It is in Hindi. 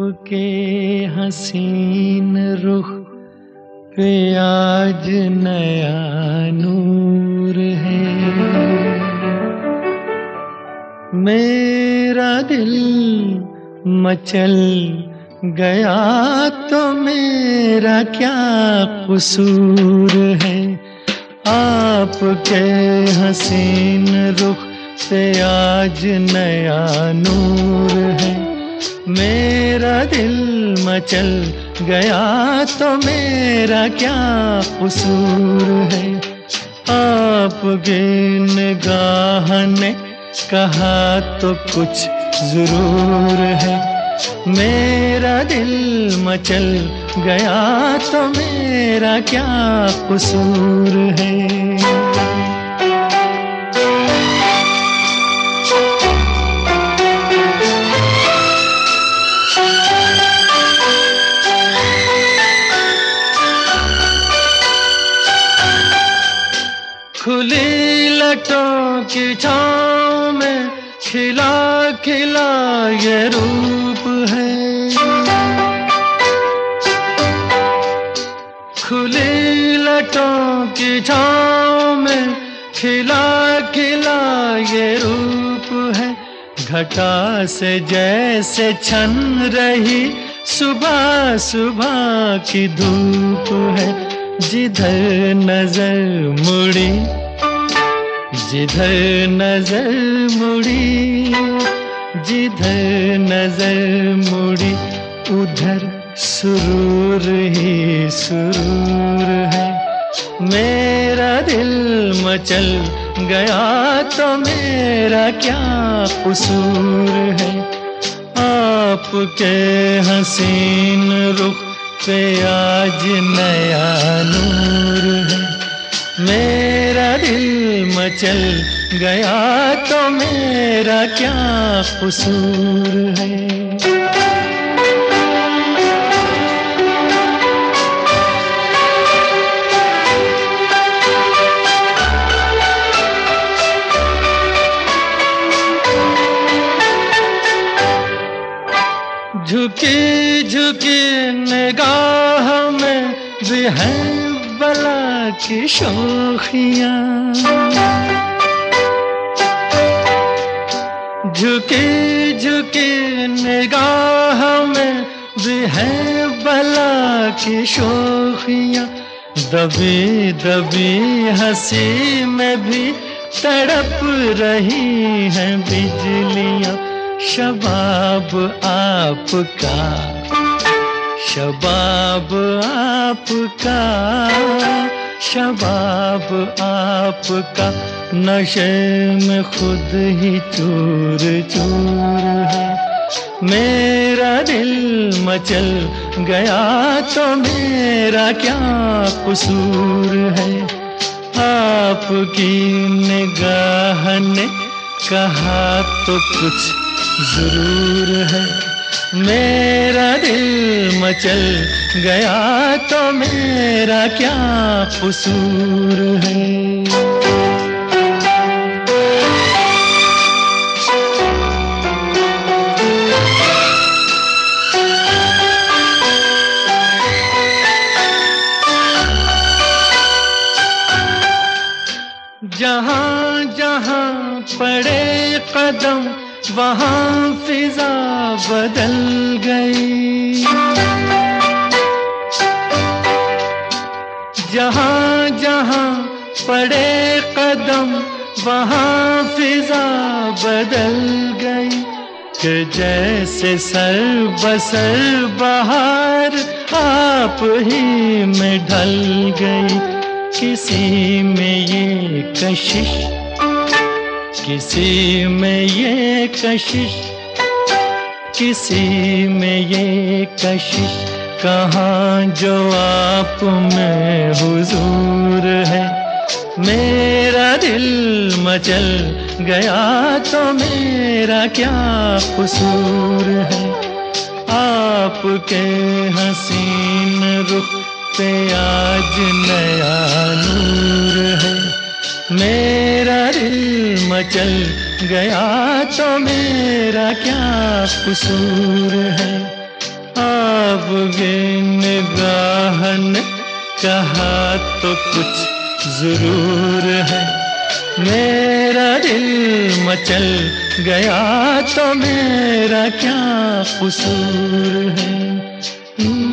आपके हसीन रुख पे आज नया नूर है। मेरा दिल मचल गया तो मेरा क्या कसूर है। आपके हसीन रुख पे आज नया नूर है। मेरा दिल मचल गया तो मेरा क्या कसूर है। आपकी निगाह ने कहा तो कुछ जरूर है। मेरा दिल मचल गया तो मेरा क्या कसूर है। खुली लटों की छाँव में खिला खिला ये रूप है। खुली लटों की छाँव में खिला खिला ये रूप है। घटा से जैसे छन रही सुबह सुबह की धूप है। जिधर नजर मुड़ी, जिधर नजर मुड़ी, जिधर नजर मुड़ी उधर सुरूर ही सुरूर है। मेरा दिल मचल गया तो मेरा क्या कसूर है। आपके हसीन रुख पे आज नया नूर है। मेरा दिल मचल गया तो मेरा क्या कसूर है। झुकी झुकी निगाह में भी है बला की शोखियाँ। झुकी झुकी निगाह में भी है बला की शोखियाँ। दबी दबी हंसी में भी तड़प रही हैं बिजलियाँ। शबाब आपका, शबाब आपका, शबाब आपका नशे में खुद ही चूर चूर है। मेरा दिल मचल गया तो मेरा क्या कसूर है। आपकी निगाह ने कहा तो कुछ जरूर है। मेरा दिल मचल गया तो मेरा क्या कसूर है। जहाँ जहाँ पड़े कदम वहाँ फिजा बदल गई। जहाँ जहाँ पड़े कदम वहाँ फिजा बदल गई। कि जैसे सर बसर बहार आप ही में ढल गई। किसी में ये कशिश, किसी में ये कशिश, किसी में ये कशिश कहाँ जो आप में हुजूर है। मेरा दिल मचल गया तो मेरा क्या कसूर है। आपके हसीन रुख पे आज नया नूर है। मेरा दिल मचल गया तो मेरा क्या कसूर है। आपकी निगाह ने कहा तो कुछ जरूर है, मेरा दिल मचल गया तो मेरा क्या कसूर है।